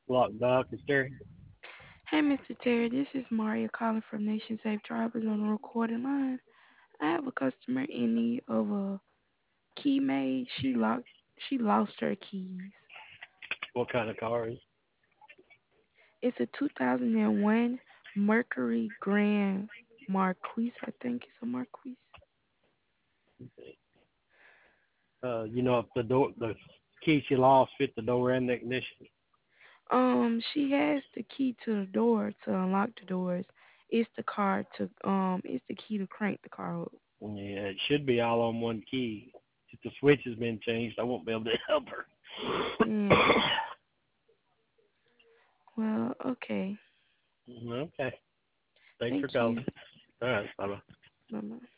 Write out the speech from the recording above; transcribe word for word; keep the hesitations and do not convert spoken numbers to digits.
Lock Doc is Terry. Hey, mister Terry, this is Maria calling from Nation Safe Drivers on the recording line. I have a customer in need of a key made. She locked. She lost her keys. What kind of cars? It's a two thousand one Mercury Grand Marquise. I think it's a Marquise. Uh, you know, if the door, the key she lost fit the door and the ignition. Um, she has the key to the door to unlock the doors. It's the car to um. It's the key to crank the car up. Yeah, it should be all on one key. If the switch has been changed, I won't be able to help her. Mm, well, okay. Okay. Thanks for Thank calling. you. All right. Bye bye. Bye bye.